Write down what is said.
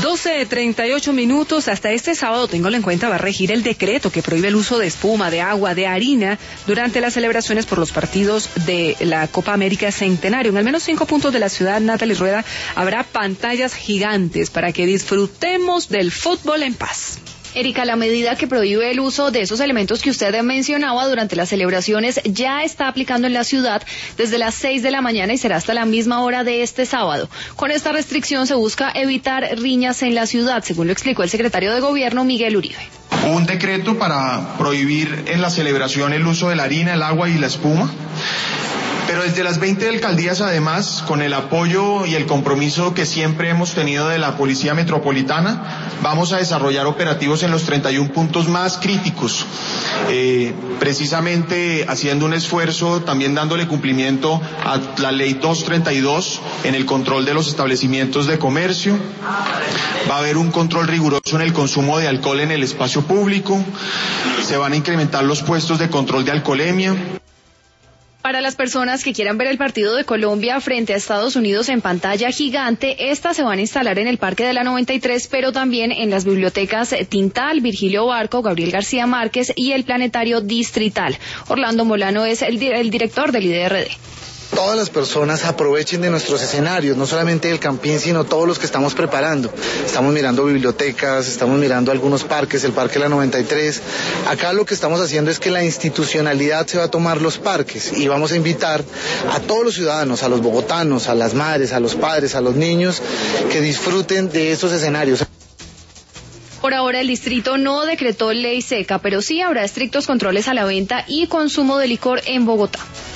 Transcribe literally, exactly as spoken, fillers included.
doce treinta y ocho minutos. Hasta este sábado, téngalo en cuenta, va a regir el decreto que prohíbe el uso de espuma, de agua, de harina durante las celebraciones por los partidos de la Copa América Centenario. En al menos cinco puntos de la ciudad, Natalie Rueda, habrá pantallas gigantes para que disfrutemos del fútbol en paz. Erika, la medida que prohíbe el uso de esos elementos que usted mencionaba durante las celebraciones ya está aplicando en la ciudad desde las seis de la mañana y será hasta la misma hora de este sábado. Con esta restricción se busca evitar riñas en la ciudad, según lo explicó el secretario de Gobierno, Miguel Uribe. Un decreto para prohibir en la celebración el uso de la harina, el agua y la espuma. Pero desde las veinte alcaldías, además, con el apoyo y el compromiso que siempre hemos tenido de la Policía Metropolitana, vamos a desarrollar operativos en los treinta y uno puntos más críticos, eh, precisamente haciendo un esfuerzo, también dándole cumplimiento a la ley doscientos treinta y dos en el control de los establecimientos de comercio. Va a haber un control riguroso en el consumo de alcohol en el espacio público. Se van a incrementar los puestos de control de alcoholemia. Para las personas que quieran ver el partido de Colombia frente a Estados Unidos en pantalla gigante, estas se van a instalar en el Parque de la noventa y tres, pero también en las bibliotecas Tintal, Virgilio Barco, Gabriel García Márquez y el Planetario Distrital. Orlando Molano es el, el director del I D R D. Todas las personas aprovechen de nuestros escenarios, no solamente el Campín, sino todos los que estamos preparando. Estamos mirando bibliotecas, estamos mirando algunos parques, el Parque de la noventa y tres. Acá lo que estamos haciendo es que la institucionalidad se va a tomar los parques y vamos a invitar a todos los ciudadanos, a los bogotanos, a las madres, a los padres, a los niños, que disfruten de esos escenarios. Por ahora el distrito no decretó ley seca, pero sí habrá estrictos controles a la venta y consumo de licor en Bogotá.